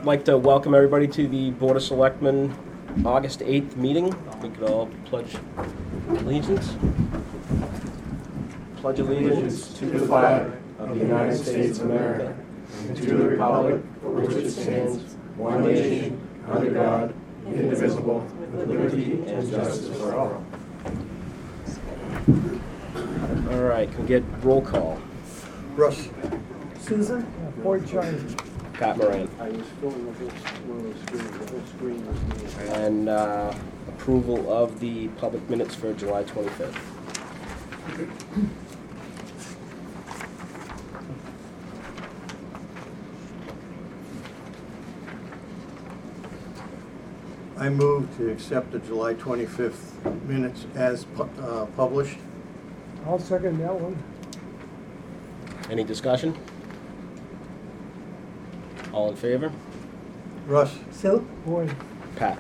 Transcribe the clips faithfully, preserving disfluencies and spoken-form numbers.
like to welcome everybody to the Board of Selectmen August eighth meeting. We could all pledge allegiance. Pledge allegiance to the flag of the United States of America and to the republic for which it stands, one nation, under God, indivisible, with liberty and justice for all. All right, can we get roll call? Russ. Susan? Boyd Charlie. Pat Moran. I was filling the whole, one of those screens, the whole screen was me. And uh, approval of the public minutes for July twenty-fifth. I move to accept the July twenty-fifth minutes as pu- uh, published. I'll second that one. Any discussion? All in favor? Russ. Sue? Boyd. Pat.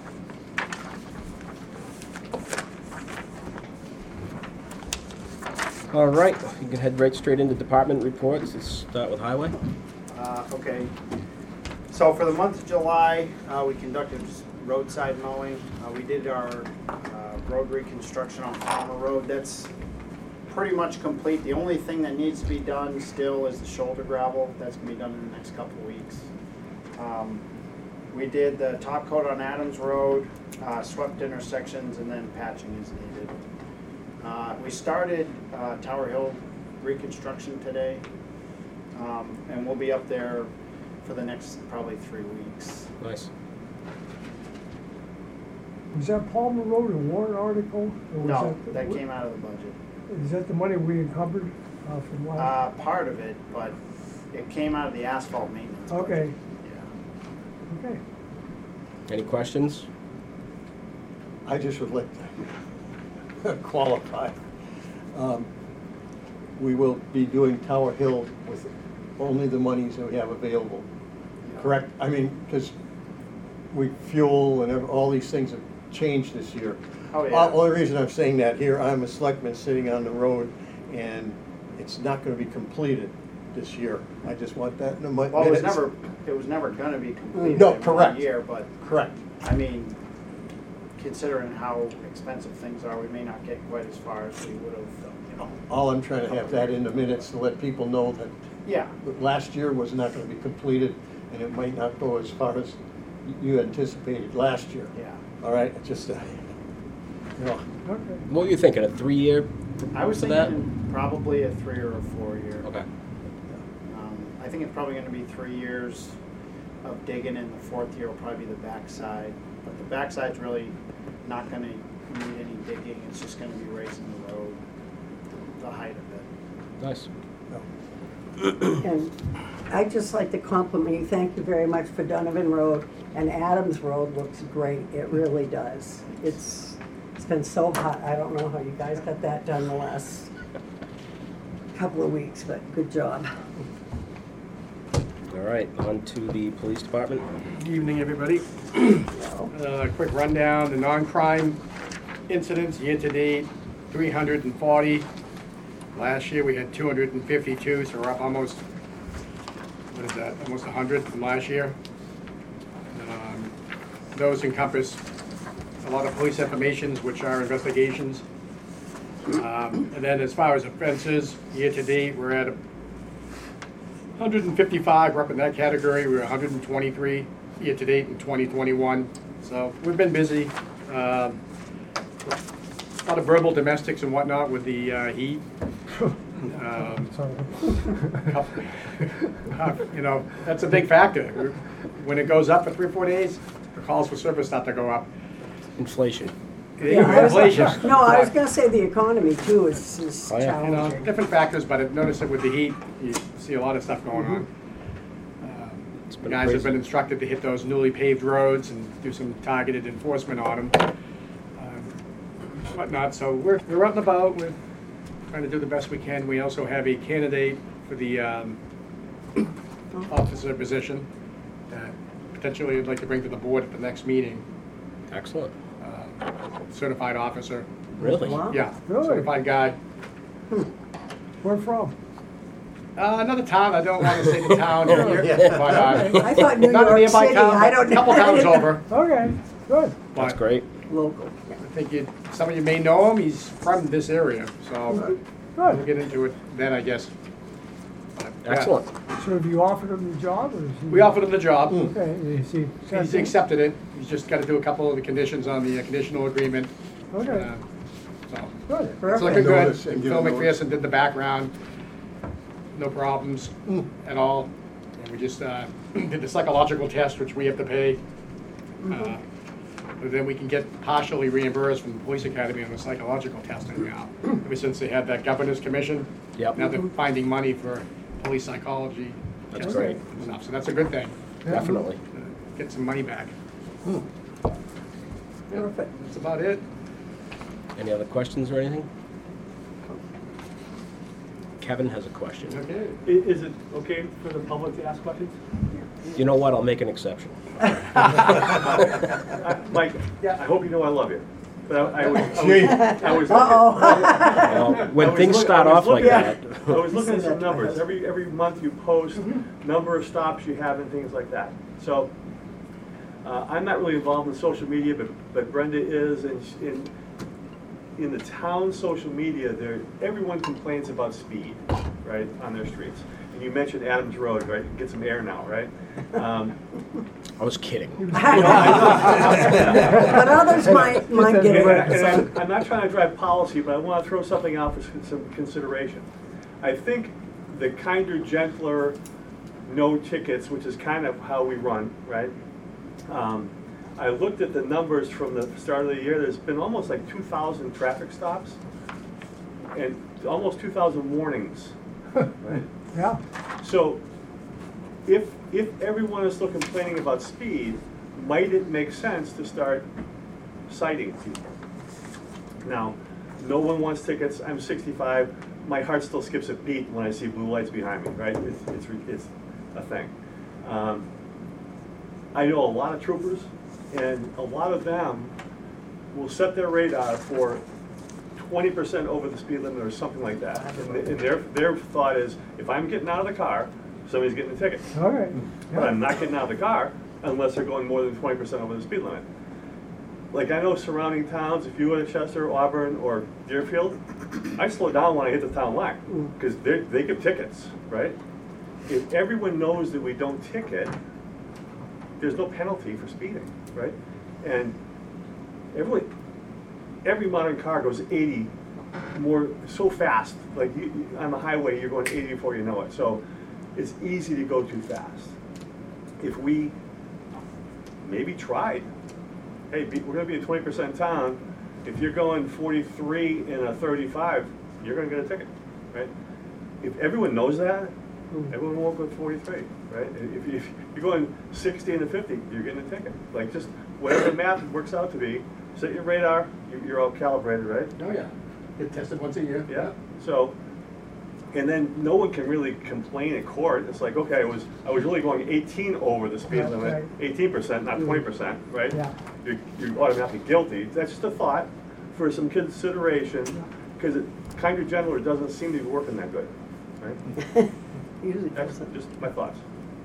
All right, you can head right straight into department reports. Let's start with highway. Uh, okay, so for the month of July, uh, we conducted roadside mowing. Uh, we did our uh, road reconstruction on Palmer Road. That's pretty much complete. The only thing that needs to be done still is the shoulder gravel. That's gonna be done in the next couple of weeks. Um, we did the top coat on Adams Road, uh, swept intersections, and then patching is needed. Uh, we started uh, Tower Hill reconstruction today. Um, and we'll be up there for the next probably three weeks. Nice. Was that Palmer Road a warrant article? or was No, that- that came out of the budget. Is that the money we encumbered uh, from last? Uh, part of it, but it came out of the asphalt maintenance budget. Okay, Yeah. okay. Any questions? I just would like to qualify. Um, We will be doing Tower Hill with only the monies that we have available, correct? I mean, because we, fuel and ev- all these things have changed this year. Oh, Uh, yeah. Only reason I'm saying that here, I'm a selectman sitting on the road, and it's not gonna be completed this year. I just want that in the mi- Well, it was minutes. never, it was never gonna be completed No, in correct. one year, but, Correct. I mean, considering how expensive things are, we may not get quite as far as we would have, you know. All I'm trying to have that in the minutes to let people know that Yeah, last year was not gonna be completed, and it might not go as far as you anticipated last year. yeah. All right, just, uh, you know, Okay. What were you thinking, a three-year I was for that? thinking probably a three or a four year. Okay. Um, I think it's probably gonna be three years of digging, and the fourth year will probably be the backside. But the backside's really not gonna need any digging, it's just gonna be raising the road, the height of it. Nice. And I'd just like to compliment you, thank you very much for Donovan Road, and Adams Road looks great, it really does. It's, it's been so hot, I don't know how you guys got that done the last couple of weeks, but good job. All right, on to the police department. Good evening, everybody. Uh, quick rundown, the non-crime incidents year-to-date, three hundred forty. Last year, we had two hundred fifty-two, so we're up almost, what is that, almost one hundred from last year. Um, Those encompass a lot of police informations, which are investigations. Um, And then as far as offenses, year-to-date, we're at a one hundred fifty-five, we're up in that category. We were one hundred twenty-three year-to-date in twenty twenty-one. So we've been busy. Um, A lot of verbal domestics and whatnot with the uh, heat. Um, couple- You know, that's a big factor. When it goes up for three or four days, the calls for service start to go up. Inflation. Yeah, I was- Inflation. No, I was gonna say the economy too is, is Oh, yeah. You know, challenging. different factors, but I've noticed that with the heat, you see a lot of stuff going on. Um, It's The been guys have crazy. been instructed to hit those newly paved roads and do some targeted enforcement on them. Whatnot, so we're, we're out and about, we're trying to do the best we can. We also have a candidate for the um, officer position that potentially I'd like to bring to the board at the next meeting. Excellent. Uh, Certified officer, Really? Wow. yeah, Really? certified guy. Where from? Uh, another town, I don't want to say the town here, Yeah. but, uh, I thought New not a York nearby City, town, I but don't a know. couple I towns didn't know. over. Okay, good. That's But great. Local, yeah. I think you, some of you may know him, he's from this area, so we'll Good. get into it then, I guess. But, yeah. Excellent. So have you offered him the job or is he? We offered him the job. Okay, is he? He's accepted? accepted it. He's just got to do a couple of the conditions on the uh, conditional agreement. Okay, Uh, So, good. it's Perfect. looking good. Notice and And give Phil a notice. McPherson did the background. No problems at all. And we just uh, did the psychological test, which we have to pay. Uh, But then we can get partially reimbursed from the police academy on the psychological testing now. Ever since they had that governor's commission. Yep. Now they're finding money for police psychology. That's testing great. and stuff. So that's a good thing. Definitely. Uh, Get some money back. Yeah, Perfect. That's about it. Any other questions or anything? Kevin has a question. Okay. I- Is it okay for the public to ask questions? You know what? I'll make an exception. Uh, Mike, I hope you know I love you, but I I was, I Gee. was, I was Uh-oh. Well, I when was things look- start I was off like looking- that. I was looking Say at some that to my numbers. husband. Every, every month you post number of stops you have and things like that. So, uh, I'm not really involved in social media, but, but Brenda is, and sh- in, in the town social media, there, everyone complains about speed, right, on their streets. And you mentioned Adams Road, right? Get some air now, right? Um, I was kidding. you know, I know- But others might, might get And, it. and I'm, I'm not trying to drive policy, but I want to throw something out for s- some consideration. I think the kinder, gentler, no tickets, which is kind of how we run, right? Um, I looked at the numbers from the start of the year. There's been almost like two thousand traffic stops and almost two thousand warnings, right? Yeah, So, if, if everyone is still complaining about speed, might it make sense to start citing people? Now, no one wants tickets, I'm sixty-five, my heart still skips a beat when I see blue lights behind me, right? It's, it's, re- it's a thing. Um, I know a lot of troopers, and a lot of them will set their radar for twenty percent over the speed limit or something like that. And th- and their, their thought is, if I'm getting out of the car, somebody's getting a ticket. all right. But I'm not getting out of the car unless they're going more than twenty percent over the speed limit. Like, I know surrounding towns, if you go to Chester, Auburn, or Deerfield, I slow down when I hit the town line, because they, they give tickets, right? If everyone knows that we don't ticket, there's no penalty for speeding, right? And every, every modern car goes eighty more, so fast, like you, you- on the highway, you're going eighty before you know it, so it's easy to go too fast. If we maybe tried, hey, be- we're gonna be a twenty percent town, if you're going forty-three in a thirty-five, you're gonna get a ticket, right? If everyone knows that, everyone won't go forty-three, right? If, if you're going sixty and a fifty, you're getting a ticket. Like, just whatever the math works out to be, set your radar, you- you're all calibrated, right? Oh, yeah. Get tested once a year. Yeah, so, and then no one can really complain in court. It's like, okay, I was, I was really going eighteen over the speed Yeah, limit, right. eighteen percent, not twenty percent, right? Yeah. You're, you're automatically guilty. That's just a thought for some consideration, because it, kinder, gentler doesn't seem to be working that good, right? Usually That's doesn't. just my thoughts.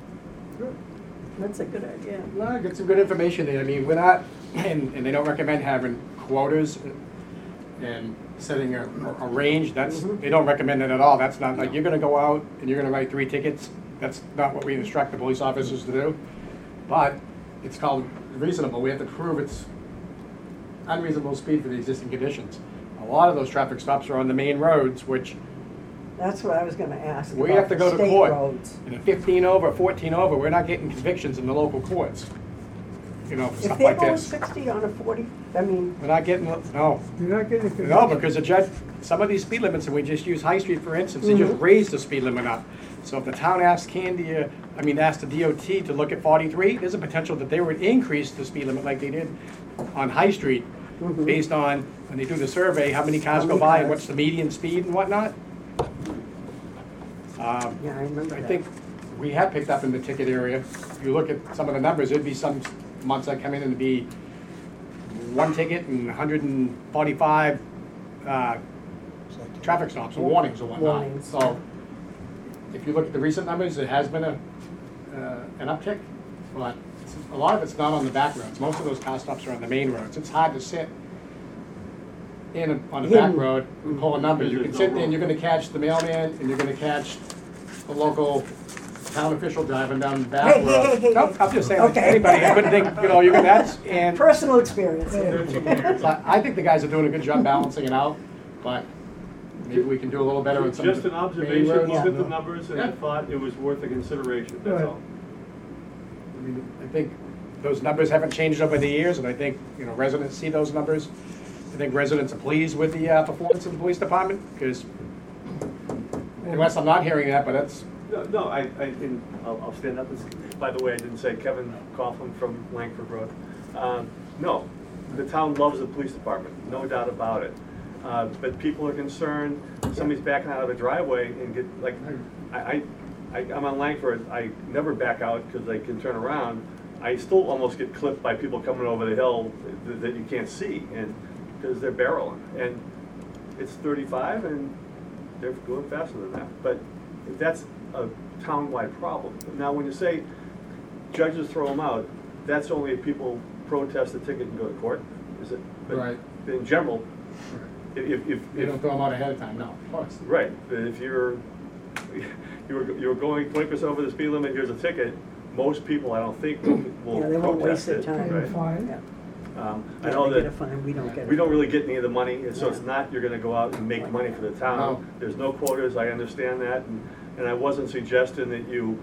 That's a good idea. No, get some good information there. I mean, we're not, and, and they don't recommend having quotas and setting a, a range. That's, they don't recommend it at all. That's not, like, you're gonna go out and you're gonna write three tickets. That's not what we instruct the police officers to do. But it's called reasonable. We have to prove it's unreasonable speed for the existing conditions. A lot of those traffic stops are on the main roads, which That's what I was gonna ask we about have to the go to state court. roads. And a fifteen over, fourteen over, we're not getting convictions in the local courts, you know, for If stuff they're like going this. sixty on a forty, I mean, We're not getting, no, You're not getting a conviction. no, because the judge, some of these speed limits, and we just use High Street for instance, they just Mhm. raised the speed limit up. So if the town asks Candia, I mean, asked the D O T to look at forty-three, there's a potential that they would increase the speed limit like they did on High Street, Mhm. based on, when they do the survey, how many cars How go many by and cars. what's the median speed and whatnot. Um, yeah, I remember I that. think we have picked up in the ticket area. If you look at some of the numbers, there'd be some months that come in and it'd be one ticket and one hundred forty-five uh, traffic stops or warnings or whatnot. Warnings. So if you look at the recent numbers, there has been a, uh, an uptick, but it's- a lot of it's not on the back roads. Most of those car stops are on the main roads. It's hard to sit in, a- on the back Hidden. road and pull a number. You can sit there and you're gonna catch the mailman, and you're gonna catch the local town official driving down the back Hey, hey, road. hey, hey, Nope, hey. I'm just saying, like, Okay. anybody, I wouldn't think, you know, you're gonna, that's, and Personal experience. so I I think the guys are doing a good job balancing it out, but maybe we can do a little better with some of Just the an main observation, roads. look at the Yeah. numbers, and I Yeah. thought it was worth a consideration, that's Right. all. I mean, I think those numbers haven't changed over the years, and I think, you know, residents see those numbers. I think residents are pleased with the uh, performance of the police department, because unless I'm not hearing that, but that's, No, no, I, I, and I'll, I'll stand up and, s- by the way, I didn't say Kevin Coughlin from Langford Road. Um, No, the town loves the police department, no doubt about it. Uh, But people are concerned, somebody's backing out of a driveway and get, like, I, I, I- I'm on Langford, I never back out because I can turn around. I still almost get clipped by people coming over the hill that, that you can't see, and, because they're barreling. And it's thirty-five and they're going faster than that. But that's a town-wide problem. Now, when you say judges throw them out, that's only if people protest the ticket and go to court, is it? But Right. in general, if, if, if. you don't throw them out ahead of time, no, of course. Right, but if you're, you were, you were going twenty percent over the speed limit, here's a ticket, most people, I don't think, will, will Yeah, they won't waste protest their it. time. right? Fine. Yeah. Um, I Yeah, know they get that. a fine, we don't get it. We don't really get any of the money, and so it's Yeah. not, you're gonna go out and make money for the No. town. There's no quotas, I understand that, and, and I wasn't suggesting that you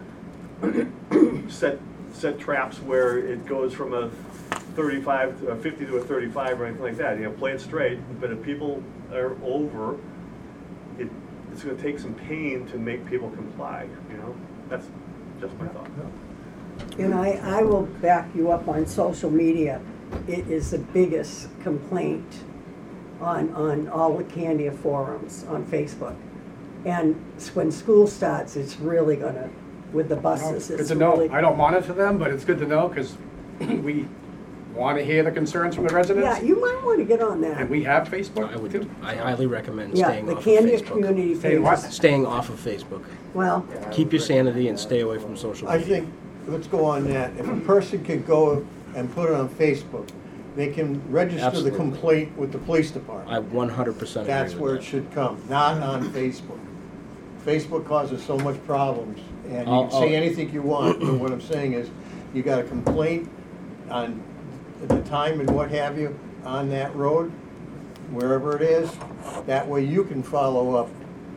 set, set traps where it goes from a thirty-five, to a fifty to a thirty-five or anything like that, you know, play it straight, but if people are over, it, it's gonna take some pain to make people comply, you know? That's just my thought. And I, I will back you up on social media. It is the biggest complaint on, on all the Candia forums on Facebook. And s- when school starts, it's really gonna, with the buses, Good it's to know. really. I don't monitor them, but it's good to know, because we want to hear the concerns from the residents. Yeah, you might wanna get on And that. we have Facebook I would, too. I highly recommend Yeah, staying the off of Candia Facebook. community Staying what? pages. Staying off of Facebook. Well, Keep your sanity and stay away from social I media. think, let's go on that. If a person can go and put it on Facebook, they can register the Absolutely. complaint with the police department. I one hundred percent agree That's with where that. it should come, not on Facebook. Facebook causes so much problems, and you I'll- can say I'll- anything you want, but what I'm saying is, you got a complaint on the time and what have you on that road, wherever it is, that way you can follow up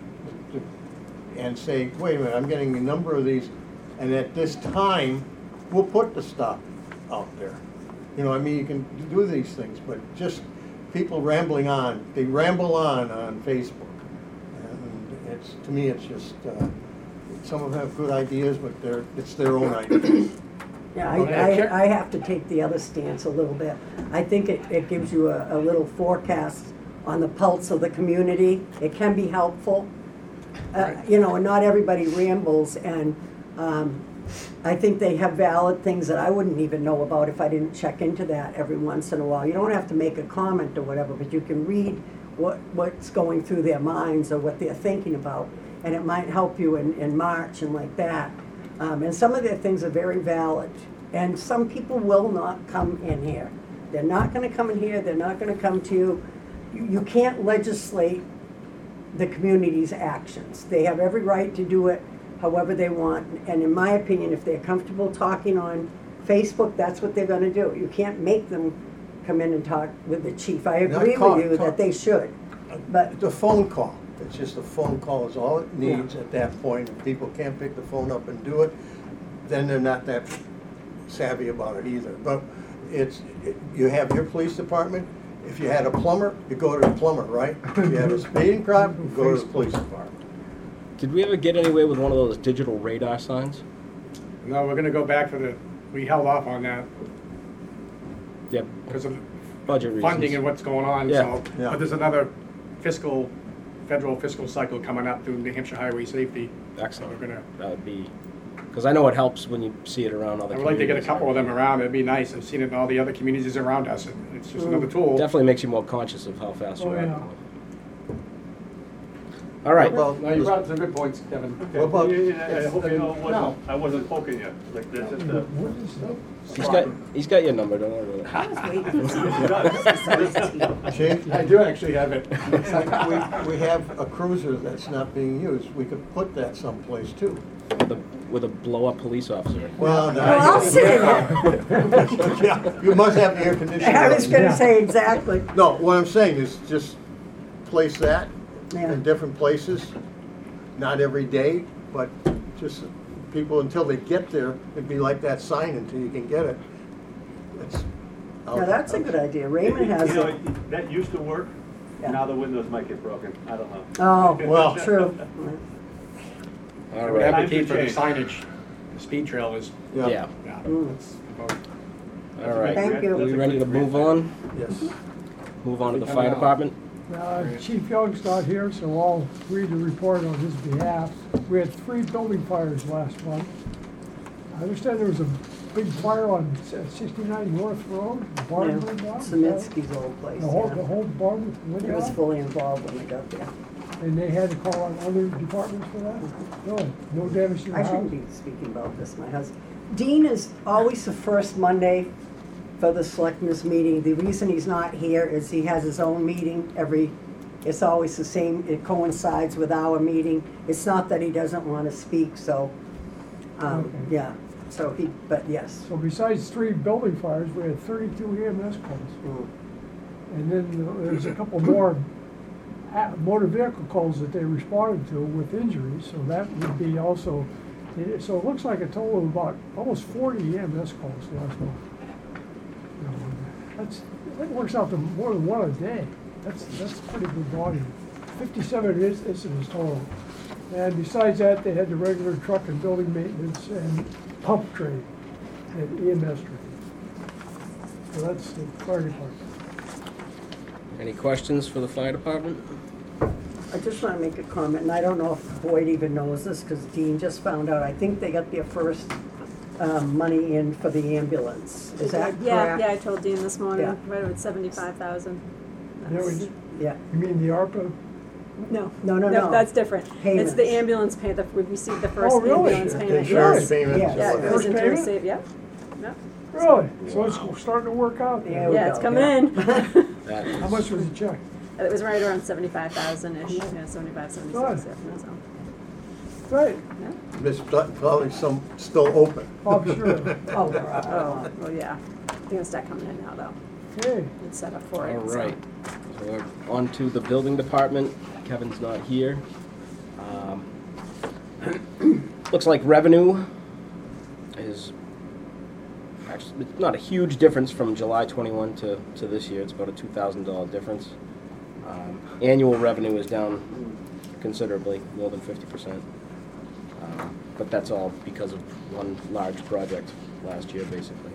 and say, wait a minute, I'm getting a number of these, and at this time, we'll put the stop out there. You know, I mean, you can do these things, but just people rambling on, they ramble on on Facebook. And it's, to me, it's just, uh, some of them have good ideas, but they're, it's their own ideas. yeah, Okay, I, Karen. I, I have to take the other stance a little bit. I think it, it gives you a, a little forecast on the pulse of the community. It can be helpful. Uh, you know, and not everybody rambles, and, um, I think they have valid things that I wouldn't even know about if I didn't check into that every once in a while. You don't have to make a comment or whatever, but you can read what, what's going through their minds or what they're thinking about, and it might help you in, in March and like that. Um, and some of their things are very valid, and some people will not come in here. They're not gonna come in here, they're not gonna come to you. You, you can't legislate the community's actions. They have every right to do it however they want, and in my opinion, if they're comfortable talking on Facebook, that's what they're gonna do. You can't make them come in and talk with the chief. I Not agree call- with you talk- that they should, but, It's a phone call. It's just a phone call is all it needs at that point. If people can't pick the phone up and do it, then they're not that savvy about it either. But it's, it- you have your police department. If you had a plumber, you go to the plumber, right? If you have a speeding crop, you go to the police department. Did we ever get anywhere with one of those digital radar signs? No, we're gonna go back to the, we held off on that Yep, because of budget reasons. funding and what's going on, Yeah, so. yeah. But there's another fiscal, federal fiscal cycle coming up through New Hampshire Highway Safety. So Excellent. we're gonna, That would be, because I know it helps when you see it around other I would like to get a communities. couple of them around, it'd be nice. I've seen it in all the other communities around us, and it's just another tool. Definitely makes you more conscious of how fast Oh, you're yeah. going. All right. Well, No, you brought up some good points, Kevin. What about- Yeah, yeah, yeah, I hope you know it No. wasn't, I wasn't poking you, like, that's just a. What is that? He's got, he's got your number, don't worry about I was waiting for You got it. Shane, I do actually have it. we, we have a cruiser that's not being used. We could put that someplace too. it. With a, with a blow-up police officer. Well, no. Well, I'll sit in it. Yeah, you must have air conditioning. I was gonna Yeah. say exactly. No, what I'm saying is just place that Yeah. in different places, not every day, but just people, until they get there, it'd be like that sign until you can get it. It's- Now, that's a good idea. Raymond has You know, it. that used to work, Yeah. now the windows might get broken, I don't know. Oh, Well- true. All We have right. to keep for the Times signage, the speed trail is, Yeah. yeah. Mm. that's about- All right. Thank you. Are we ready to move on? Yes. Move on to the Coming fire out. department? Uh, Chief Young's not here, so I'll read the report on his behalf. We had three building fires last month. I understand there was a big fire on sixty-nine North Road, the barn Yeah. burned down. Samitsky's old place, The whole, the yeah. whole barn went He was down, fully involved when we got there. and they had to call on other departments for that? No, no damage to the I house? shouldn't be speaking about this, my husband. Dean is always the first Monday for the selectmen's meeting. The reason he's not here is he has his own meeting every, it's always the same, it coincides with our meeting. It's not that he doesn't want to speak, so, um, Okay. yeah, so he, but yes. So besides three building fires, we had thirty-two E M S calls. Mm. And then uh, there's a couple more a- motor vehicle calls that they responded to with injuries, so that would be also, it- so it looks like a total of about almost forty E M S calls last month. You know, That's, that works out to more than one a day. That's, that's pretty good volume. Fifty-seven inc- incidents total. And besides that, they had the regular truck and building maintenance and pump trade and E M S trade. So that's the fire department. Any questions for the fire department? I just want to make a comment, and I don't know if Boyd even knows this, because Dean just found out, I think they got their first um, money in for the ambulance. Is that correct? Yeah, yeah, I told Dean this morning, Yeah. right with seventy-five thousand. Yeah, we- Yeah, You mean the ARPA? No. No, no, no. That's different. It's Payments. the ambulance pay, the, we received the first Oh, really? ambulance The payment. insurance Yes. payment. Yes. Yeah, it goes First into payment? receive, yeah. Yeah, Really? So it's starting to work out There there. we yeah, go, it's coming yeah. in. That How is- much was the check? It was right around seventy-five thousand-ish, yeah, seventy-five, seventy-six, Good. yeah, so, Great. yeah. There's probably some still open. Oh, I'm sure. Oh, there are. Oh, well, yeah, they're gonna start coming in now, though. Okay. It's set up for it, All so. right. So we're on to the building department. Kevin's not here. Um, Looks like revenue is actually, it's not a huge difference from July twenty-one to, to this year. It's about a two thousand dollar difference. Um, Annual revenue is down considerably, more than fifty percent. Um, But that's all because of one large project last year, basically.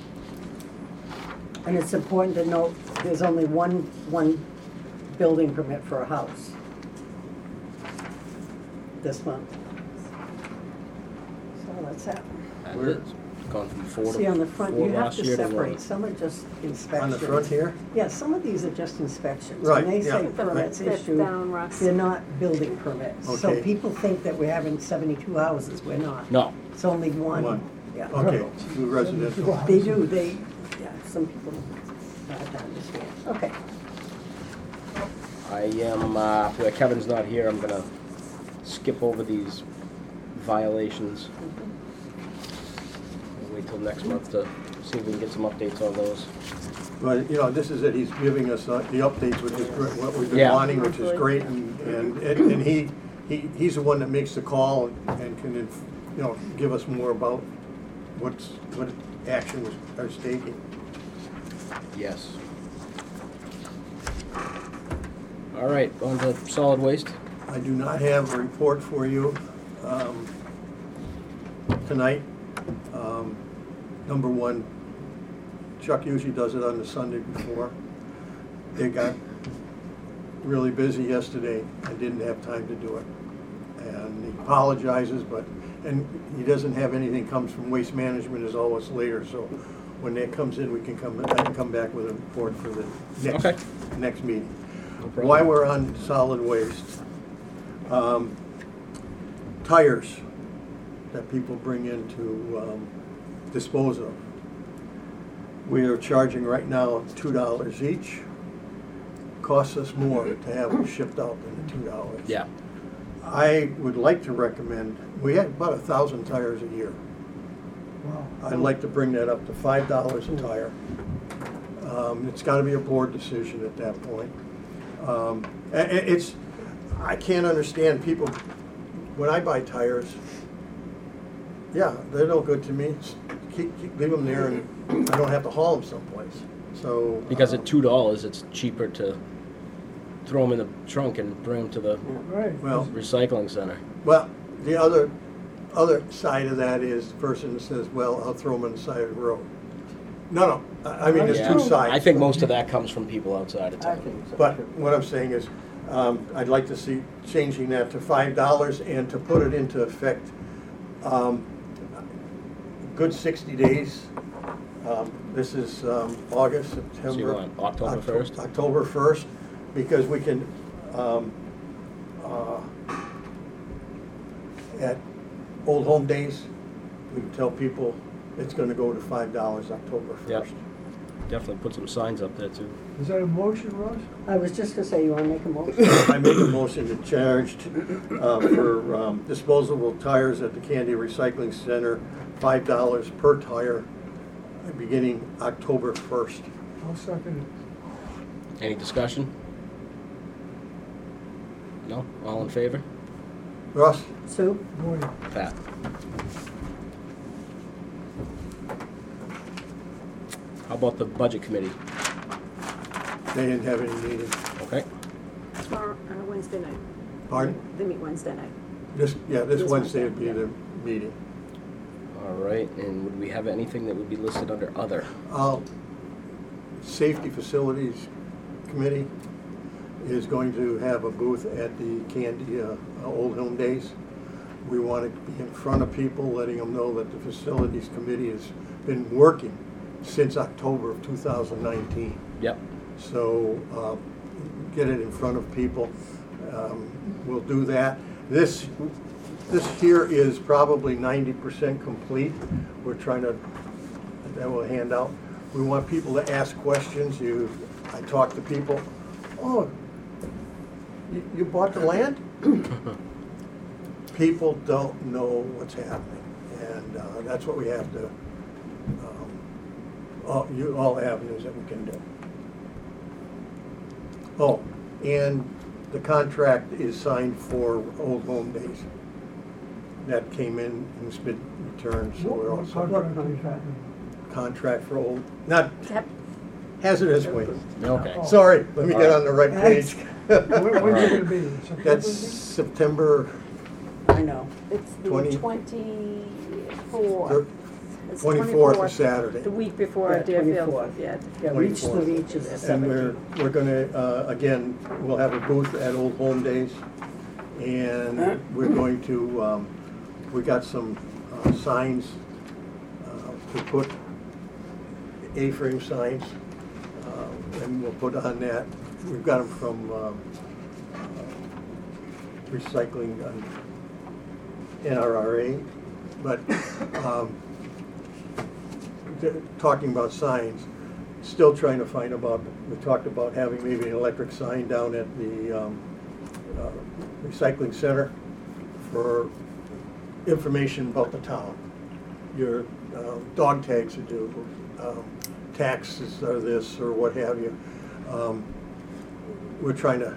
And it's important to note, there's only one, one building permit for a house this month. So that's happened. And Where- it's gone from four See, on the to front, four you have last to year to one. separate, some are just inspections. On the front here? Yeah, some of these are just inspections. Right, When they yeah. say permits Fifth issued, down, Russ. they're not building permits. So Okay. people think that we're having seventy-two houses, we're not. No, It's only one. One. Yeah. Okay, two residential. They do, they, yeah, some people have to understand. Okay. I am, uh, where Kevin's not here, I'm gonna skip over these violations. We'll wait till next month to see if we can get some updates on those. But, you know, this is it, he's giving us uh, the updates, which is great, what we've been Yeah. wanting, which is great, and, and, and he, he, he's the one that makes the call and can, inf- you know, give us more about what's, what action was, are taking. Yes. All right, on to solid waste. I do not have a report for you, um, tonight. Um, number one, Chuck usually does it on the Sunday before. They got really busy yesterday and didn't have time to do it. And he apologizes, but, and he doesn't have anything comes from Waste Management is always later, so when that comes in, we can come, I can come back with a report for the next, Okay. next meeting. No problem. While we're on solid waste, Um, Tires that people bring in to um, dispose of. We are charging right now two dollars each. Costs us more to have them shipped out than the two dollars. Yeah. I would like to recommend, we have about a thousand tires a year. Wow. I'd like to bring that up to five dollars a tire. Um, it's gotta be a board decision at that point. Um, a- a- it's, I can't understand people, when I buy tires, yeah, they're no good to me. S- Keep, keep, leave them there and I don't have to haul them someplace, so. Because uh, at two dollars, it's cheaper to throw them in the trunk and bring them to the Right. Well, recycling center. well, the other, other side of that is the person that says, well, I'll throw them on the side of the road. No, no, I I mean, there's Yeah. two sides. I think most of that comes from people outside of I town. think so. But what I'm saying is, um, I'd like to see changing that to five dollars and to put it into effect, um, good sixty days. Um, this is, um, August, September. So you want October Octo- first? October first, because we can, um, uh, at Old Home Days, we can tell people it's gonna go to five dollars October Yep. first. Definitely put some signs up there too. Is that a motion, Russ? I was just gonna say, you wanna make a motion? I make a motion to charge uh, for um, disposable tires at the Candy Recycling Center, five dollars per tire, beginning October first. I'll second it. Any discussion? No? All in favor? Russ? Sue? Boy, Pat? How about the budget committee? They didn't have any meeting. Okay. Tomorrow, uh, Wednesday night. Pardon? They meet Wednesday night. This, yeah, this This Wednesday would Wednesday, be the meeting. All right, and would we have anything that would be listed under other? Uh, Safety Facilities Committee is going to have a booth at the Candy uh, Old Home Days. We want to be in front of people, letting them know that the Facilities Committee has been working since October of two thousand nineteen. Yep. So uh, get it in front of people. Um, We'll do that. This, this here is probably ninety percent complete. We're trying to, that will hand out. We want people to ask questions. You, I talk to people, oh, you, you bought the land? People don't know what's happening, and uh, that's what we have to, um, all, you, all avenues that we can do. Oh, and the contract is signed for Old Home Days. That came in and it's been returned, so we're what also, contract are you talking? contract for old, not Yep. hazardous waste. Okay. Sorry, let me get on the right page. Where, when's it gonna be? September That's meeting? September I know. It's the Twenty- twenty-fourth. It's twenty-fourth is Saturday. The week before Yeah, Deerfield, twenty-fourth. yeah. Yeah, Reach the twenty-fourth. Reach is the And we're, seventeenth. we're gonna, uh, again, we'll have a booth at Old Home Days. And we're going to, um, we got some uh, signs uh, to put, A-frame signs, uh, and we'll put on that. We've got them from um, uh, recycling uh, N R R A, but um, th- talking about signs, still trying to find about, we talked about having maybe an electric sign down at the um, uh, recycling center for information about the town. Your uh, dog tags are due, um, taxes are this, or what have you. Um, We're trying to,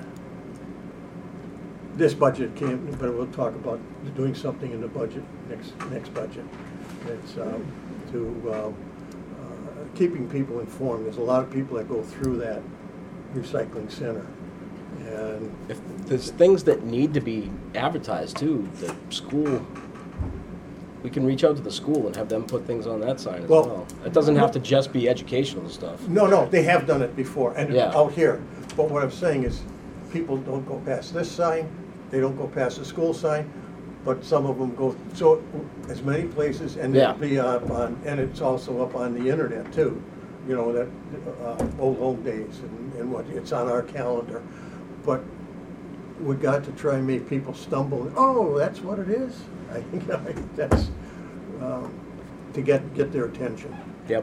this budget can't, but we'll talk about doing something in the budget, next, next budget. It's um, to, uh, uh, keeping people informed. There's a lot of people that go through that recycling center. And If there's things that need to be advertised too, the school, we can reach out to the school and have them put things on that sign as Well- well. It doesn't have to just be educational stuff. No, no, they have done it before, and Yeah. out here. But what I'm saying is, people don't go past this sign, they don't go past the school sign, but some of them go, so, as many places, and Yeah. it'll be up on, and it's also up on the internet too. You know, that, uh, Old Home Days and, and what, it's on our calendar. But we got to try and make people stumble. Oh, that's what it is? I think I think that's um, to get, get their attention. Yep.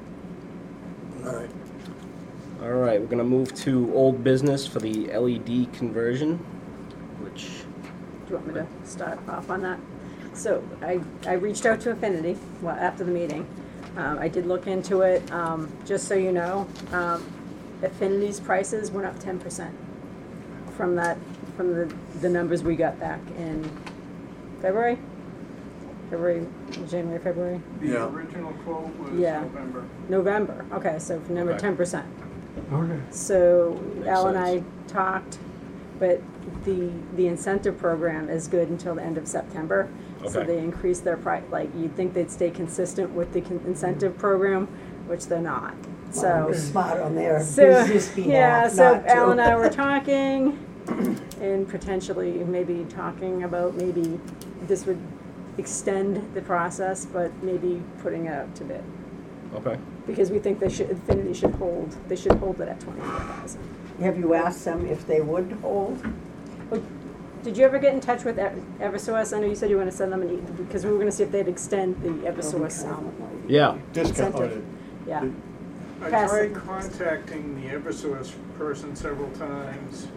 All right. All right, we're gonna move to old business for the L E D conversion, which, Do you want me to start off on that? So I, I reached out to Affinity, well, after the meeting. Um, I did look into it, um, just so you know, um, Affinity's prices went up ten percent from that, from the, the numbers we got back in February? February, January, February? Yeah. The original quote was Yeah. November. November, okay, so for number Okay. ten percent. Okay. So Makes Al and I sense. talked, but the, the incentive program is good until the end of September. So Okay. they increased their price, like, you'd think they'd stay consistent with the con- incentive program, which they're not. So, Well, smart on their so, business yeah, behalf so not to. Al and I were talking and potentially maybe talking about maybe this would extend the process, but maybe putting it out to bid. okay. Because we think they should, Infinity should hold, they should hold it at twenty-four thousand. Have you asked them if they would hold? Did you ever get in touch with Ev- Eversource? I know you said you were gonna send them an e, because we were gonna see if they'd extend the Eversource, um, Yeah. Discounted. yeah. I Pass tried it. contacting the Eversource person several times.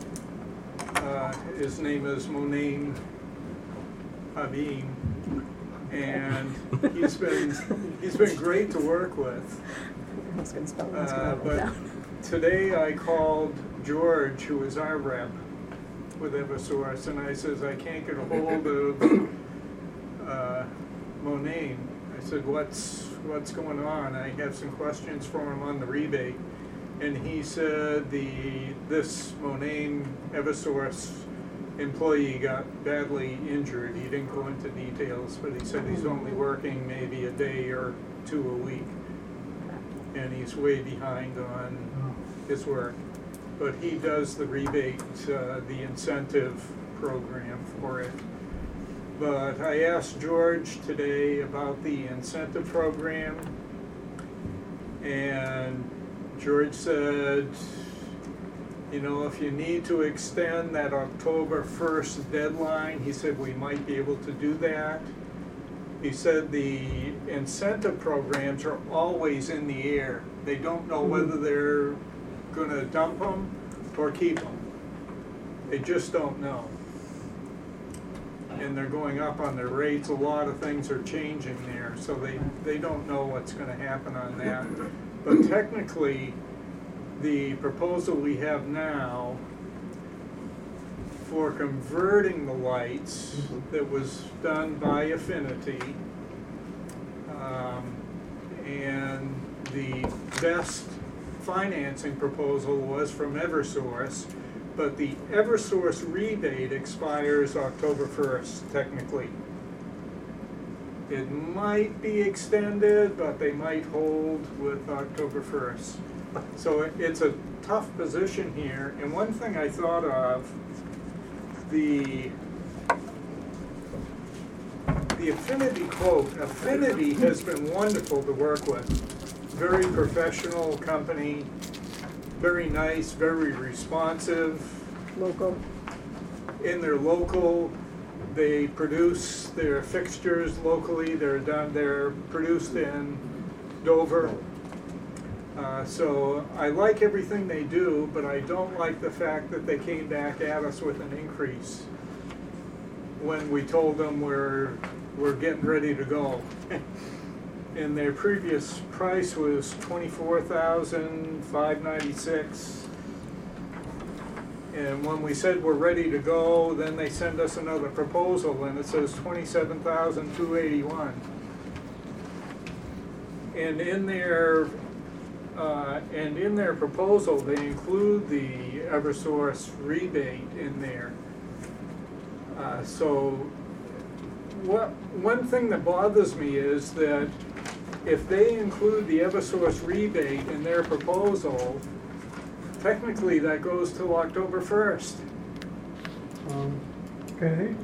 Uh, His name is Monaim Habib, and he's been, he's been great to work with. I was gonna spell it, I was Uh, gonna write it But down. today I called George, who is our rep with Eversource, and I says, I can't get a hold of uh, Monaim. I said, what's, what's going on? I have some questions for him on the rebate. And he said the, this Monaim Eversource employee got badly injured. He didn't go into details, but he said he's only working maybe a day or two a week. And he's way behind on his work. But he does the rebate, uh, the incentive program for it. But I asked George today about the incentive program, and George said, you know, if you need to extend that October first deadline, he said we might be able to do that. He said the incentive programs are always in the air. They don't know whether they're gonna dump them or keep them. They just don't know. And they're going up on their rates. A lot of things are changing there, so they, they don't know what's gonna happen on that. But technically, the proposal we have now for converting the lights that was done by Affinity, um, and the best financing proposal was from Eversource, but the Eversource rebate expires October first, technically. It might be extended, but they might hold with October first. So it- it's a tough position here, and one thing I thought of, the the Affinity quote, Affinity has been wonderful to work with. Very professional company, very nice, very responsive. Local, In their local, they produce their fixtures locally, they're done, they're produced in Dover. Uh, so I like everything they do, but I don't like the fact that they came back at us with an increase when we told them we're, we're getting ready to go. And their previous price was twenty-four thousand five ninety-six. And when we said we're ready to go, then they send us another proposal and it says twenty-seven thousand two eighty-one. And in their, uh, and in their proposal, they include the Eversource rebate in there. Uh, so, what, one thing that bothers me is that if they include the Eversource rebate in their proposal, technically that goes till October first. Um, Okay,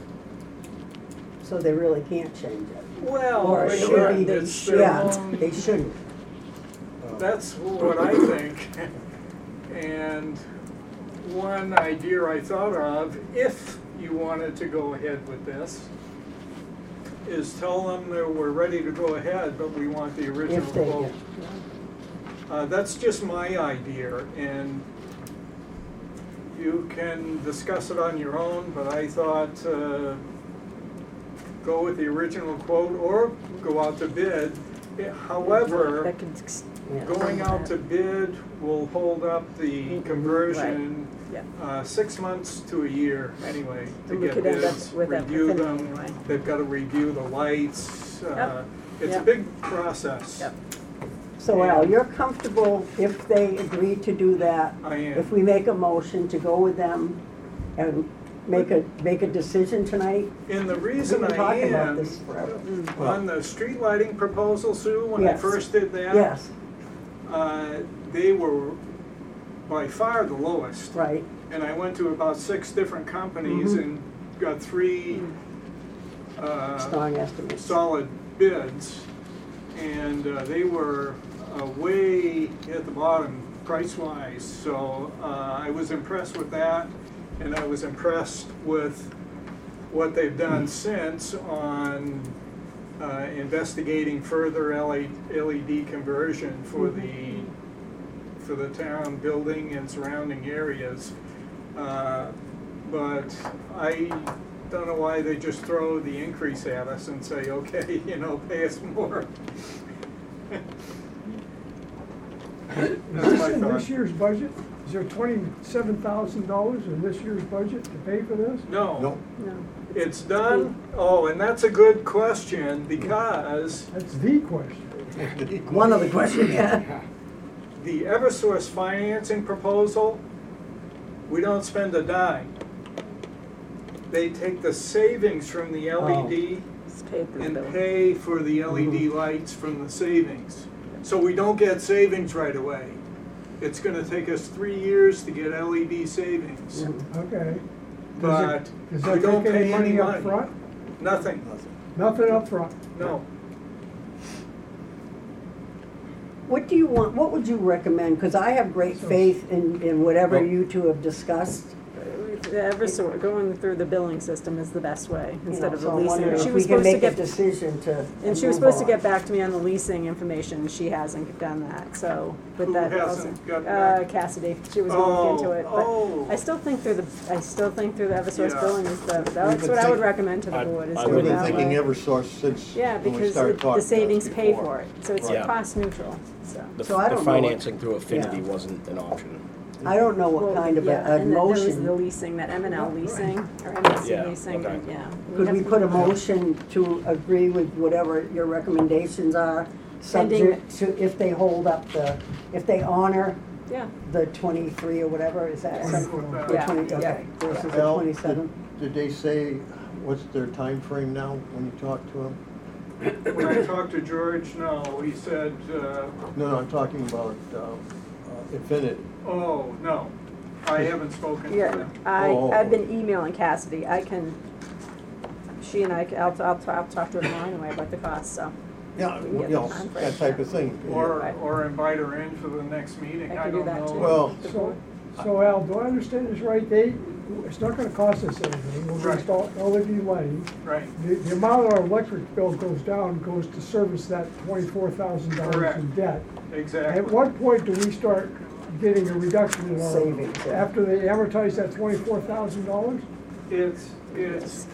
So they really can't change it. Well, Or they it should be, should. they It's their yeah, own- they shouldn't. That's what I think. And one idea I thought of, if you wanted to go ahead with this, is tell them that we're ready to go ahead, but we want the original If they, quote. Uh, that's just my idea, and you can discuss it on your own, but I thought, uh, go with the original quote or go out to bid. Eh, However, That could, ex- yeah, going out to bid will hold up the Mhm, conversion yeah. uh, six months to a year anyway, to And we get could end up bids, with that review affinity them. anyway. They've got to review the lights. uh, It's a Yep. big process. Yep. So Al, you're comfortable if they agree to do that? I am. If we make a motion to go with them and make a, make a decision tonight? And the We've reason been I talking about am, this forever. on the street lighting proposal, Sue, when I Yes. first did that. Yes, uh, They were by far the lowest. right. And I went to about six different companies Mhm. and got three uh, Strong estimates. solid bids. And uh, they were uh, way at the bottom price-wise. So uh, I was impressed with that, and I was impressed with what they've done since on uh, investigating further L E D conversion for the for the town building and surrounding areas. Uh, but I don't know why they just throw the increase at us and say, okay, you know, pay us more. Is That's this my in thought. this year's budget? Is there twenty-seven thousand dollars in this year's budget to pay for this? No, No. No. it's done. Oh, and that's a good question because That's the question. One of the questions, yeah. the Eversource financing proposal, we don't spend a dime. They take the savings from the L E D It's paid through the and bill. pay for the L E D lights from the savings. So we don't get savings right away. It's gonna take us three years to get L E D savings. Okay. But Does we that don't take any pay any money up money. front? Nothing, Nothing up front. no. What do you want, what would you recommend? Because I have great faith in, in whatever you two have discussed. The Eversource, going through the billing system is the best way, you instead know, of so the I'm leasing. wondering She if was we can supposed to make a get, decision to and she was move supposed to on. get back to me on the leasing information, she hasn't done that, so, but Who that hasn't also. got Uh, back? Cassidy, she was gonna look into Oh, it, oh. but I still think through the, I still think through the Eversource Yeah. billing is the, We've that's been what I would think- recommend to the I- board, is I do We've it been that thinking way. Eversource since Yeah, when we because started it- talking. the savings about pay before. for it, so it's Right. cost neutral, so. The, So I the don't know what- financing through Affinity yeah. wasn't an option. I don't know what Well, kind of yeah, a, a and then there was the motion. leasing, that M and L leasing, or M S C Yeah, leasing, okay. yeah. Could we put a motion to agree with whatever your recommendations are, subject to if they hold up the, if they honor Yeah, the twenty-three or whatever, is that? Yes. some- Yeah. The twenty, Yeah. okay, versus the Al, twenty-seven? Did, did they say, what's their time frame now when you talk to them? When I talked to George, no, he said, uh, No, no, I'm talking about, uh, uh, Infinity. oh, no, I haven't spoken to yeah, them. I, Oh. I've been emailing Cassidy, I can, she and I, c- I'll, I'll, I'll talk to her tomorrow anyway about the cost, so. Yeah, We can you get know, the time frame, that type yeah. of thing. Or, Right. or invite her in for the next meeting, I I can do don't that know. too. Well, So, so Al, do I understand this right? They, it's not gonna cost us anything. We'll Right. install L E D lighting. Right, The, the amount of our electric bill goes down, goes to service that twenty-four thousand dollars Correct. in debt. At exactly. what point do we start getting a reduction in our? Savings, yeah. After they amortize that twenty-four thousand dollars? It's, it's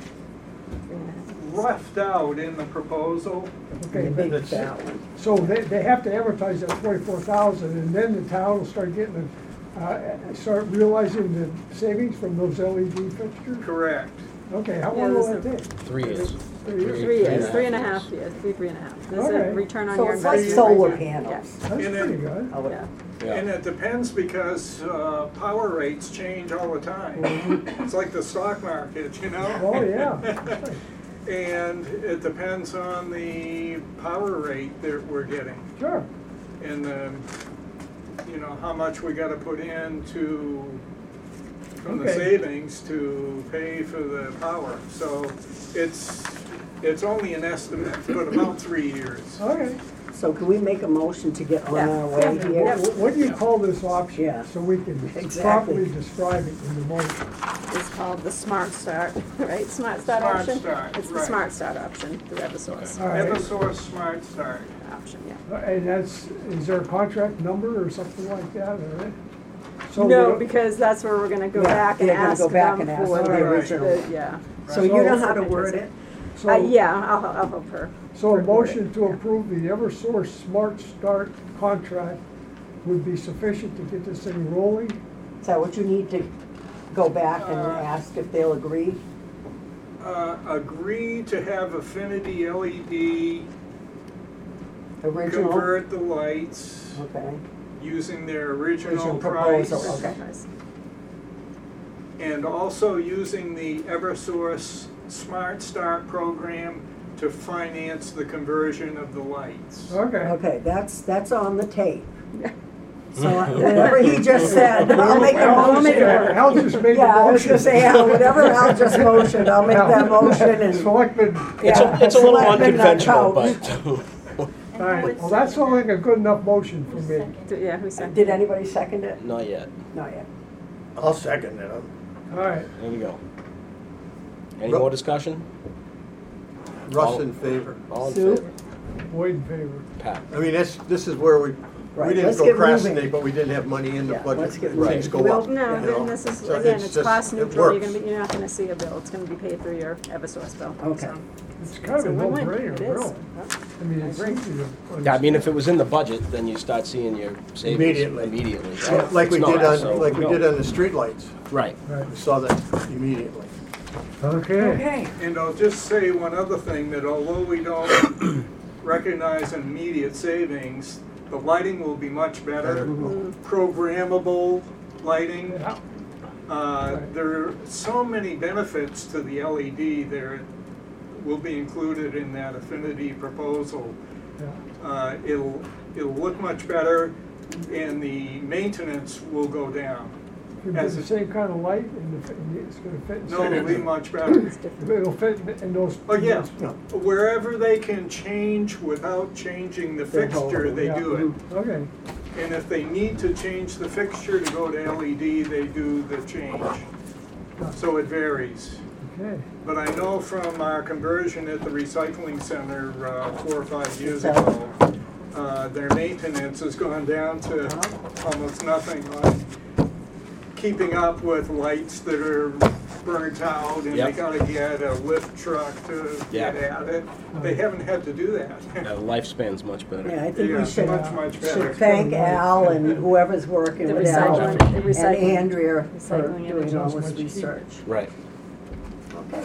roughed out in the proposal. Okay, The big but, balance. so they, they have to amortize that twenty-four thousand, and then the town will start getting, uh, start realizing the savings from those L E D fixtures? Correct. Okay, how Yeah, long will there's that a- take? Three years. Three years. Three years, and a three and a half half years, three, three and a half. There's Okay. a return on So your it's like investment. solar right there. panels. That's And pretty it- good. I would- Yeah, Yeah. And it depends because uh, power rates change all the time. It's like the stock market, you know? Oh, yeah. And it depends on the power rate that we're getting Sure. and, um, you know, how much we gotta put in to, from the Okay. savings to pay for the power. So it's, it's only an estimate, but about three years. Okay. So can we make a motion to get on Yeah. our way Yeah. here? What what do you call this option? Yeah. So we can Exactly. properly describe it in the motion. It's called the Smart Start, right? Smart Start Smart option? Start, It's the right. Smart Start option, the Eversource All right. Eversource Smart Start. option, yeah. And that's, is there a contract number or something like that, or? So No, we- because that's where we're gonna go Yeah, back and they're gonna ask go back them and ask for for the the, original. the- yeah. So you know how to word it? So- Uh, yeah, I'll, I'll help her. So a word it, motion to yeah. approve the Eversource Smart Start contract would be sufficient to get this thing rolling? Is that what you need to go back and Uh, ask if they'll agree? Uh, agree to have Affinity L E D Original? convert the lights Okay. using their Original original price. proposal, okay. And also using the Eversource Smart Start program to finance the conversion of the lights. Okay. Okay, that's, that's on the tape. So whatever he just said, I'll make a Al just- motion. Al just made the Yeah, I was gonna motion. say, Al, whatever Al just motioned, I'll make that motion and. Selectmen, It's Yeah, a, it's a little selectmen, not unconventional, couch. but all right, well, that sounds like a good enough motion for me. D- Yeah, who said? Did anybody second it? not yet. Not yet. I'll second it. All right, There we go. Any Ru- more discussion? Russ in favor. All in Sue? favor? Boyd in favor. Pat? I mean, this, this is where we, we Right, didn't let's get moving. procrastinate, but we didn't have money in the Yeah, let's budget. get Things moving. go up. We'll- No, you then know? this is, So again, it's it's just- cost it neutral, you're works. gonna be, you're not gonna see a bill, it's gonna be paid through your Eversource bill. Okay. So, It's kind of a it's win-win. no-brainer, It is. really. I mean, it's agree. easy to Yeah, I mean, if understand. it was in the budget, then you start seeing your savings Immediately. immediately. Yeah, Like we It's did not, so on, like we no. did on the streetlights. Right. Right. We saw that immediately. Okay. Okay. And I'll just say one other thing, that although we don't recognize an immediate savings, the lighting will be much better. Mm-hmm. Programmable lighting. Yeah. Uh, Right. There are so many benefits to the L E D there will be included in that Affinity proposal. Yeah. Uh, It'll, it'll look much better and the maintenance will go down. It'll be As the it- same kind of light and the- and it's gonna fit. in No, it'll be same- much better. It'll fit in- in those. Oh, yeah, Yeah. wherever they can change without changing the The whole- fixture, they Yeah. do it. Okay, And if they need to change the fixture to go to L E D, they do the change. So it varies. okay. But I know from our conversion at the recycling center uh, four or five years ago, uh, their maintenance has gone down to almost nothing on keeping up with lights that are burnt out and they Yep. gotta get a lift truck to Yeah. get at it. They haven't had to do that. Yeah, the lifespan's much better. Yeah, I think Yeah, we should, much, much better. should thank Al and whoever's working The with Al recycling- the and recycling- Andrea for recycling doing all energy. this research. Right. Okay.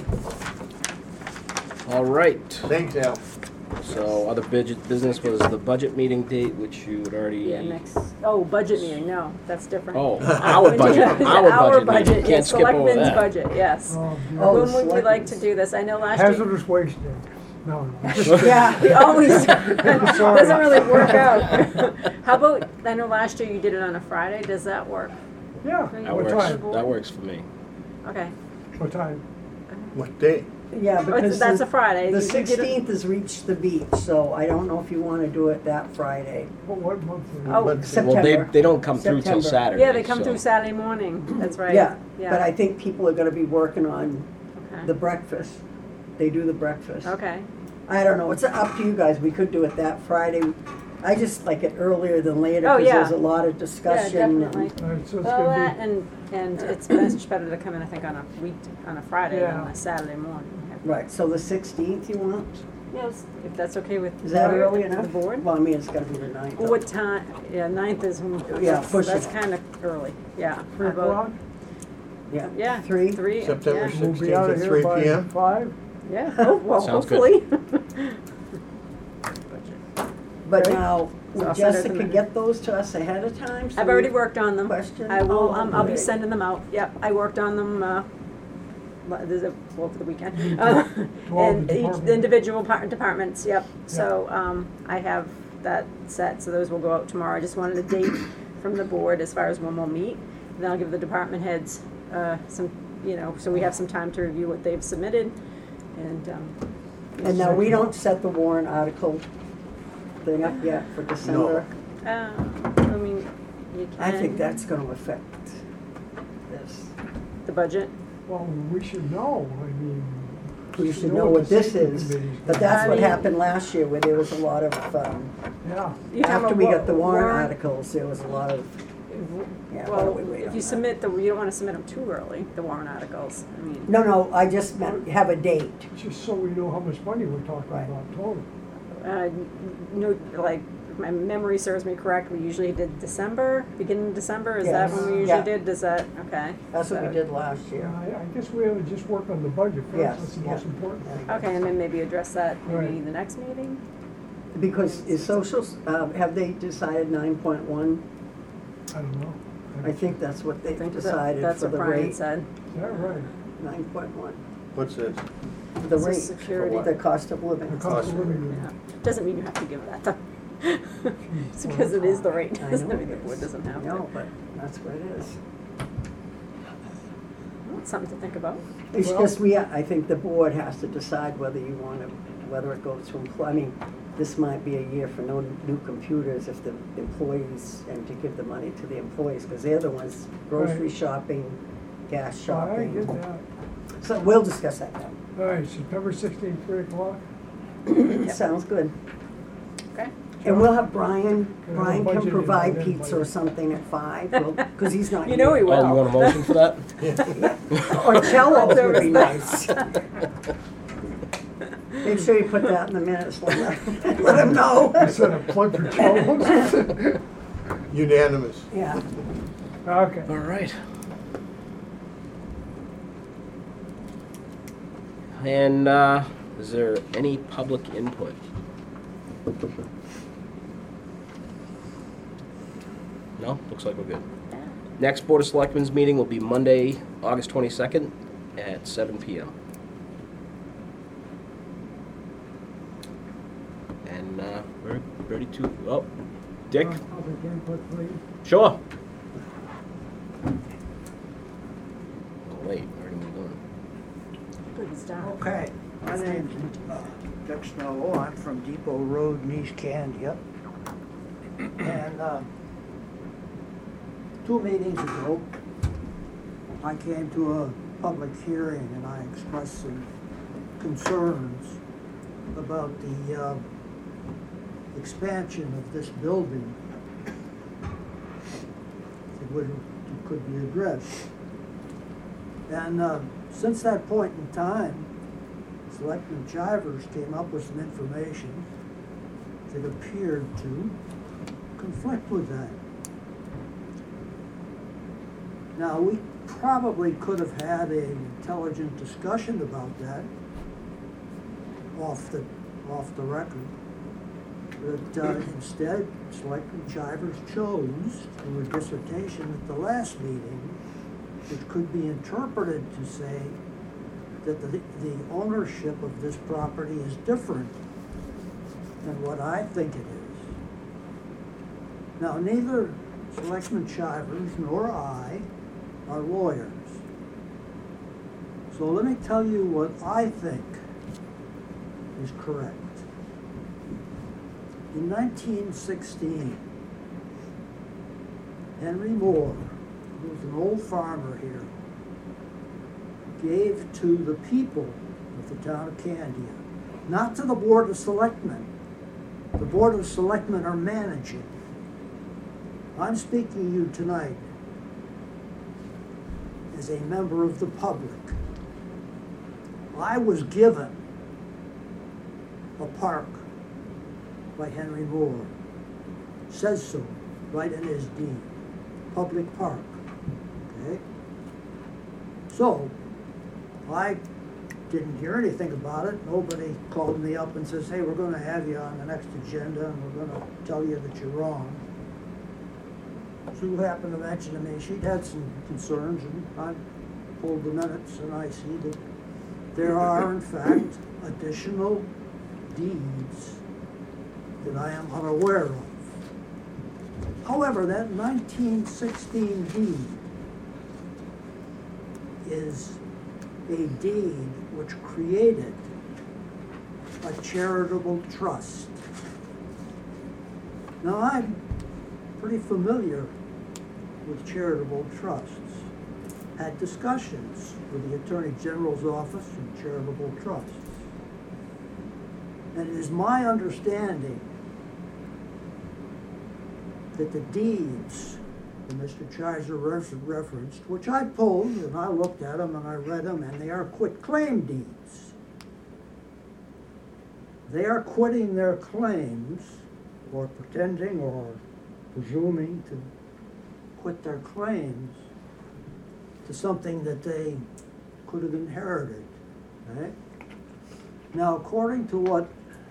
All right. Thanks, Al. So other budget, business was the budget meeting date, which you had already. Yeah, next, oh, budget meeting, no, that's different. Oh, our budget, Yeah, our budget meeting. budget, Can't yes, skip over selectmen's that. budget, yes. Oh, dear. Oh, When would we like to selectmen's. do this? I know last year, Hazardous waste day. No, no. just- Yeah. we always, doesn't really work out. How about, I know last year you did it on a Friday, does that work? Yeah, That what works, time? that works for me. Okay. What time? What day? Yeah, Oh, it's- because that's the- a Friday. The You did it- sixteenth is Reach the Beach, so I don't know if you wanna do it that Friday. What, what month? are we Oh, in? But- Well, they, September. they don't come through till September. Saturday. Yeah, they come so- through Saturday morning, that's right. Yeah, Yeah. but I think people are gonna be working on Okay. the breakfast. They do the breakfast. Okay, I don't know, it's up to you guys, we could do it that Friday. I just like it earlier than later, Oh, because yeah. there's a lot of yeah, discussion. definitely. and- All right, so it's Well, that, gonna and, and it's much better to come in, I think, on a week, on a Friday than Yeah. a Saturday morning. Right, so the sixteenth you want? Yes, if that's okay with. Is that the- early enough? The board? Well, I mean, it's gotta be the ninth. Well, what time, yeah, ninth is, Yeah, that's, push it. that's kinda early, yeah. be three How about- o'clock? Yeah. Yeah. Three? Three, September yeah. sixth. We'll be out of sixteenth at here three by p m? five? Yeah, oh, well, Sounds good. hopefully. But Okay. now, So would I'll send it to Jessica them. get those to us ahead of time? so I've we- already worked on them. Question? I will, Oh, um, I'll be great. sending them out, yep, I worked on them, uh, well, there's a, well, for the weekend. Uh, To all the And each, departments. the individual par- departments, yep, so, um, I have that set, so those will go out tomorrow. I just wanted a date from the board as far as when we'll meet. Then I'll give the department heads, uh, some, you know, so we have some time to review what they've submitted, and, um. And now, we don't set the warrant article thing up yet for December? Um, I mean, you can. I think that's gonna affect this. The budget? Well, we should know, I mean. We should know what the this safety is, committee's but gonna that's I what mean- happened last year where there was a lot of, um, do. Yeah, You're talking after about we wa- got the warrant warrant? articles, there was a lot of, yeah, why don't Well, we wait if on you that? submit the, you don't wanna submit them too early, the warrant articles, I mean. No, no, I just meant have a date. just so we know how much money we're talking Right. about total. Uh, no, like, if my memory serves me correct, we usually did December, beginning of December, is that Yes. when we usually Yeah. did, does that, okay? That's what we So- did last year. Yeah, I, I guess we ought to just work on the budget Yes, first, that's the yeah. most important. Okay, and then maybe address that maybe Right. the next meeting? Because is socials, uh, have they decided nine point one? I don't know. I think that's what I they've think that- decided that's for what the Brian rate. said. Is that right? Nine point one. What's this? The Social rate, Security. the cost of living. The cost of living. Yeah, doesn't mean you have to give that though. It's because it is the rate, I doesn't know mean the it board is. doesn't have to. No, but that's what it is. It's something to think about. It's Well- just, we, I think the board has to decide whether you want to, whether it goes to employ, I mean, this might be a year for no new computers if the employees, and to give the money to the employees, because they're the ones grocery Right. shopping, gas I get shopping. that. So we'll discuss that then. All right, September sixteenth, three o'clock. Sounds good. Okay. And we'll have Brian, We'll have Brian can budgeted provide by then, pizza by or then. something at five, because he's not You know he here. will. Oh, you want a motion for that? Or cellos There would be was nice. Make sure you put that in the minutes, Linda. Let him know. Is that a plug for Charles? Unanimous. Yeah. Okay. All right. And uh, is there any public input? No? Looks like we're good. Next Board of Selectmen's meeting will be Monday, August twenty-second at seven P M And uh, we're ready to, oh, Dick? Uh, Public input, please. Sure. Oh, wait, already moved on. Good, it's dark. Okay, my name's uh, Dick Snow, I'm from Depot Road in East Candia. And uh, two meetings ago, I came to a public hearing and I expressed some concerns about the uh, expansion of this building. It would, it could be addressed. And uh, since that point in time, Selectman Chivers came up with some information that appeared to conflict with that. Now, we probably could have had an intelligent discussion about that off the, off the record. But uh, instead, Selectman Chivers chose to do a dissertation at the last meeting, which could be interpreted to say that the, the ownership of this property is different than what I think it is. Now, neither Selectman Chivers nor I are lawyers. So let me tell you what I think is correct. In nineteen sixteen, Henry Moore, who was an old farmer here, gave to the people of the town of Candia, not to the Board of Selectmen. The Board of Selectmen are managing. I'm speaking to you tonight as a member of the public. I was given a park by Henry Moore. Says so, right in his deed. Public park, okay? So, I didn't hear anything about it. Nobody called me up and says, hey, we're gonna have you on the next agenda and we're gonna tell you that you're wrong. Sue happened to mention to me, she'd had some concerns, and I pulled the minutes and I see that there are in fact additional deeds that I am unaware of. However, that nineteen sixteen deed is a deed which created a charitable trust. Now, I'm pretty familiar with charitable trusts. Had discussions with the Attorney General's office and charitable trusts. And it is my understanding that the deeds that Mister Chiser referenced, which I pulled and I looked at them and I read them, and they are quitclaim deeds. They are quitting their claims, or pretending or presuming to quit their claims to something that they could have inherited, right? Now, according to what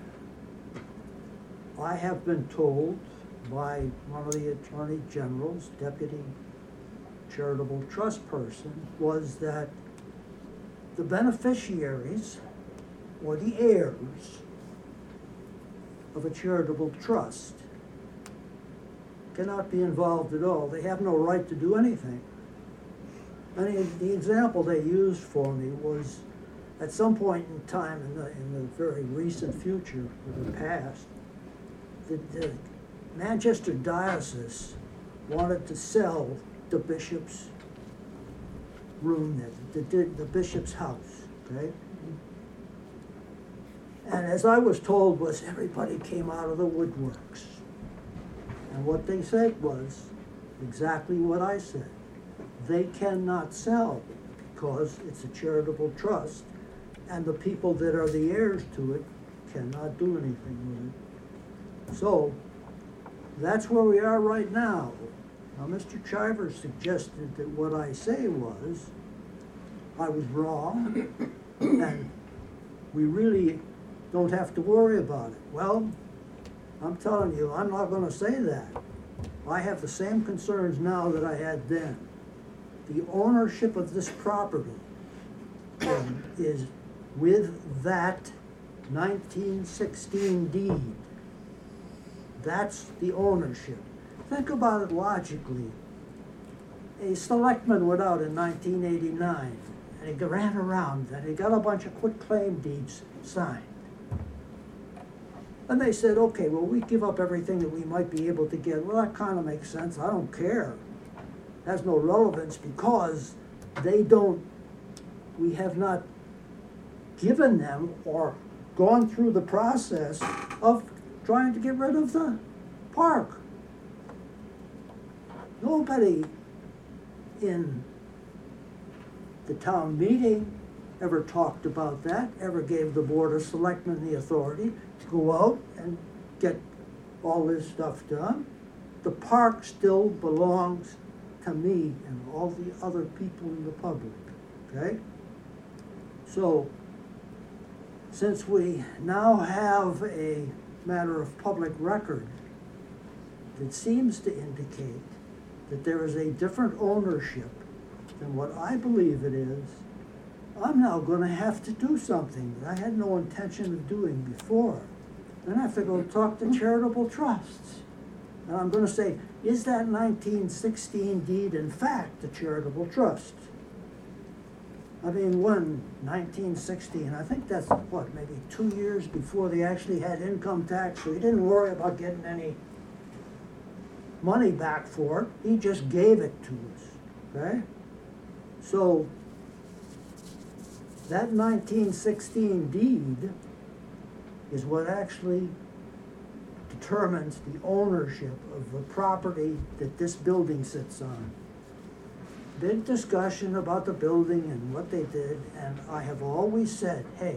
I have been told by one of the Attorney General's deputy charitable trust person, was that the beneficiaries or the heirs of a charitable trust cannot be involved at all. They have no right to do anything. I mean, the example they used for me was at some point in time in the, in the very recent future, or the past, the, the Manchester Diocese wanted to sell the bishop's room there, the, the bishop's house, okay? And as I was told, was everybody came out of the woodworks. And what they said was exactly what I said. They cannot sell because it's a charitable trust, and the people that are the heirs to it cannot do anything with it. So that's where we are right now. Now, Mister Chivers suggested that what I say was I was wrong, and we really don't have to worry about it. Well, I'm telling you, I'm not going to say that. I have the same concerns now that I had then. The ownership of this property um, is with that nineteen sixteen deed. That's the ownership. Think about it logically. A selectman went out in nineteen eighty-nine, and he ran around, and he got a bunch of quitclaim deeds signed. And they said, okay, well, we give up everything that we might be able to get. Well, that kind of makes sense. I don't care. It has no relevance because they don't, we have not given them or gone through the process of trying to get rid of the park. Nobody in the town meeting ever talked about that, ever gave the Board of Selectmen the authority to go out and get all this stuff done. The park still belongs to me and all the other people in the public, okay? So, since we now have a matter of public record that seems to indicate that there is a different ownership than what I believe it is, I'm now gonna have to do something that I had no intention of doing before. Then I have to go talk to charitable trusts. And I'm gonna say, is that nineteen sixteen deed in fact a charitable trust? I mean, when nineteen sixteen, I think that's what, maybe two years before they actually had income tax, so he didn't worry about getting any money back for it. He just gave it to us, okay? So that nineteen sixteen deed is what actually determines the ownership of the property that this building sits on. Big discussion about the building and what they did, and I have always said, hey,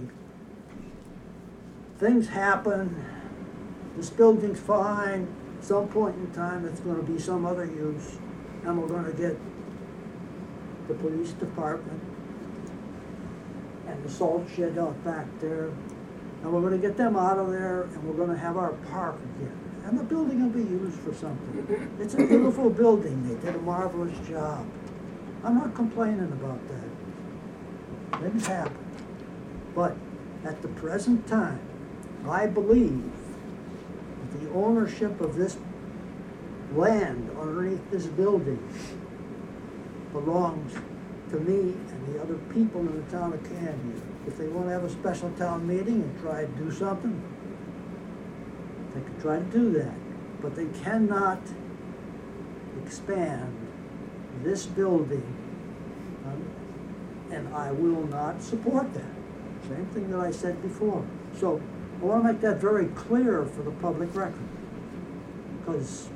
things happen, this building's fine, at some point in time it's gonna be some other use, and we're gonna get the police department and the salt shed out back there, and we're gonna get them out of there, and we're gonna have our park again. And the building will be used for something. It's a beautiful building, they did a marvelous job. I'm not complaining about that. Things happen. But at the present time, I believe that the ownership of this land underneath this building belongs to me and the other people in the town of Canby. If they want to have a special town meeting and try to do something, they could try to do that. but they cannot expand this building, um, and I will not support that. Same thing that I said before. So I want to make that very clear for the public record, because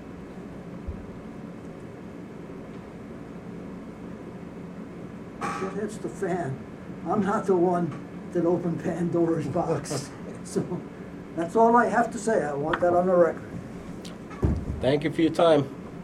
shit hits the fan. I'm not the one that opened Pandora's box. So that's all I have to say. I want that on the record. Thank you for your time.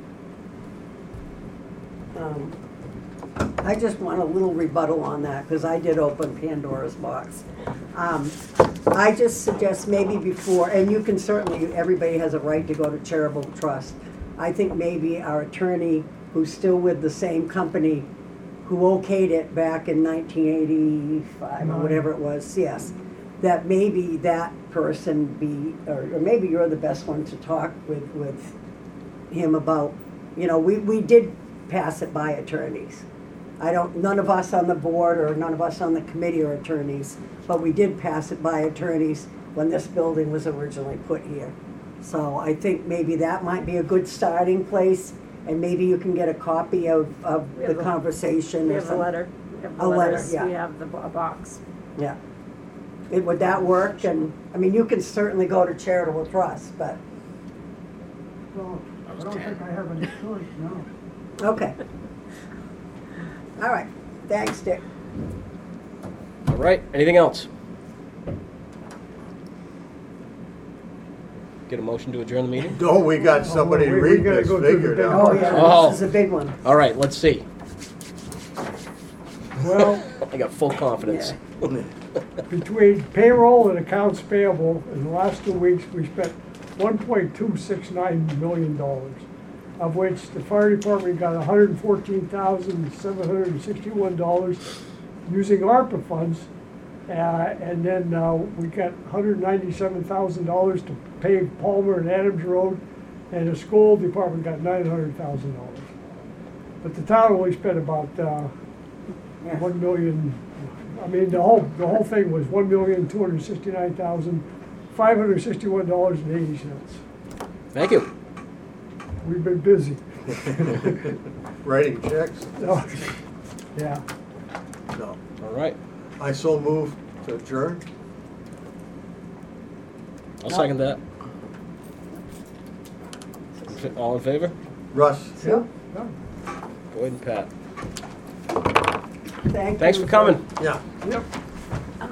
Um, I just want a little rebuttal on that, because I did open Pandora's box. Um, I just suggest maybe before, and you can certainly, everybody has a right to go to charitable trust. I think maybe our attorney, who's still with the same company, who okayed it back in nineteen eighty-five, or whatever it was, yes, that maybe that person be, or, or maybe you're the best one to talk with, with him about, you know, we, we did pass it by attorneys. I don't, none of us on the board or none of us on the committee are attorneys, but we did pass it by attorneys when this building was originally put here. So I think maybe that might be a good starting place, and maybe you can get a copy of, of We the have a- conversation. We or have a something. letter. We have the A letter, letters. yeah. We have the bo- box. Yeah. It, would that work? And, I mean, you can certainly go to charitable trust, but, Well, I don't think I have any choice, no. okay. All right, thanks, Dick. All right, anything else? Get a motion to adjourn the meeting? No, we got somebody to wait, we read gotta this go through the figure big- now. Oh, yeah, Oh. this is a big one. All right, let's see. Well, I got full confidence. between payroll and accounts payable, in the last two weeks, we spent one point two six nine million dollars, of which the fire department got one hundred fourteen thousand seven hundred sixty-one dollars using ARPA funds. Uh, and then, uh, we got one hundred ninety-seven thousand dollars to pave Palmer and Adams Road, and the school department got nine hundred thousand dollars. But the town only spent about, uh, Yeah. one million, I mean, the whole, the whole thing was one million, two hundred sixty-nine thousand, five hundred sixty-one dollars and eighty cents. Thank you. We've been busy. Writing checks? Oh, yeah. No. All right, I so move to adjourn. I'll second that. All in favor? Russ? Yeah. Boyd and Pat. Thank you. Thanks for coming. Yeah. Yep.